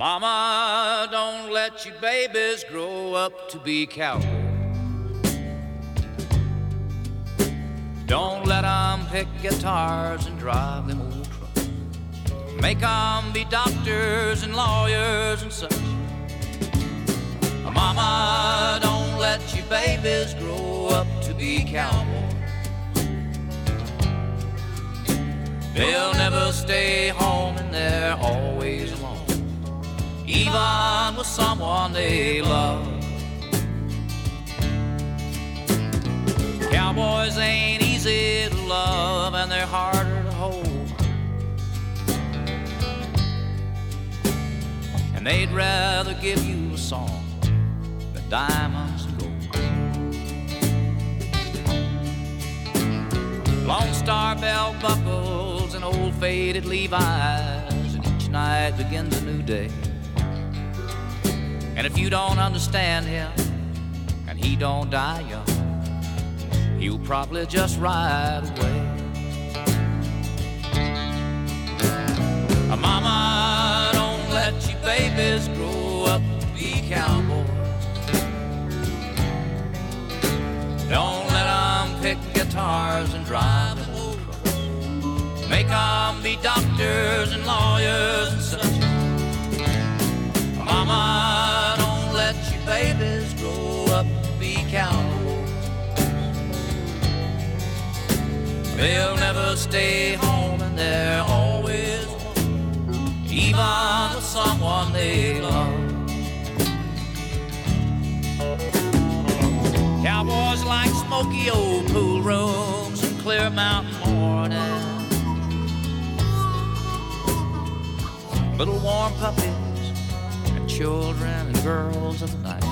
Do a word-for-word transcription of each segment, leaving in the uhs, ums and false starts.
Mama, don't let your babies grow up to be cowboys. Don't let them pick guitars and drive them old trucks. Make them be doctors and lawyers and such. Mama, don't let your babies grow up to be cowboys. They'll never stay home and they're always alone, even with someone they love. Cowboys ain't easy to love and they're harder to hold, and they'd rather give you a song than diamonds and gold. Lone Star belt buckles and old faded Levi's, and each night begins a new day. And if you don't understand him and he don't die young, he'll probably just ride away. Mama, don't let your babies grow up to be cowboys. Don't let them pick guitars and drive them old trucks. Make them be doctors and lawyers and such. Mama, don't let your babies grow up to be cowboys. They'll never stay home and they're always alone, even with someone they love. Cowboys like smoky old pool rooms and clear mountain mornings, little warm puppies and children and girls of the night.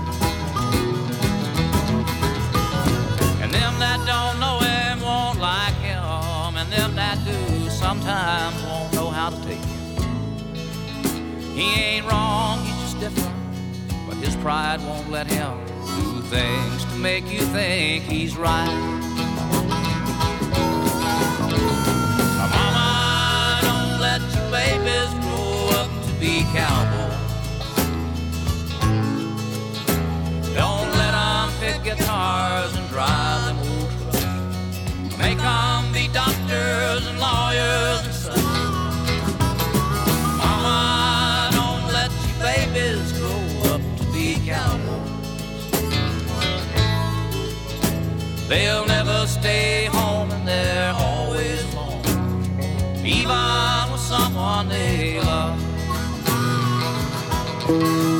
And them that don't know him won't like him, and them that do sometimes won't know how to take him. He ain't wrong, he's just different, but his pride won't let him do things to make you think he's right. Mama, don't let your babies grow up to be cowboys. Don't let them pick guitars and drive them old trucks. Make them be doctors and lawyers and such. Mama, don't let your babies grow up to be cowboys. They'll never stay home and they're always alone, even with someone they love.